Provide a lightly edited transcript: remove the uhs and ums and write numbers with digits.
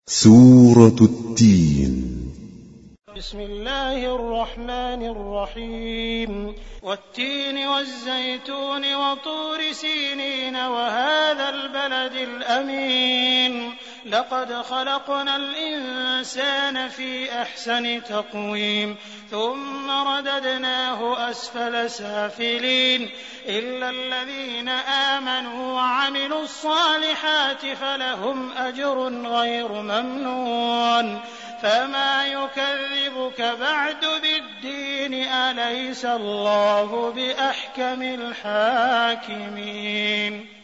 سورة التين. بسم الله الرحمن الرحيم. والتين والزيتون وطور سينين وهذا البلد الأمين لقد خلقنا الإنسان في أحسن تقويم ثم رددناه أسفل سافلين إلا الذين آمنوا وعملوا الصالحات فلهم أجر غير ممنون فما يكذبك بعد بالدين أليس الله بأحكم الحاكمين.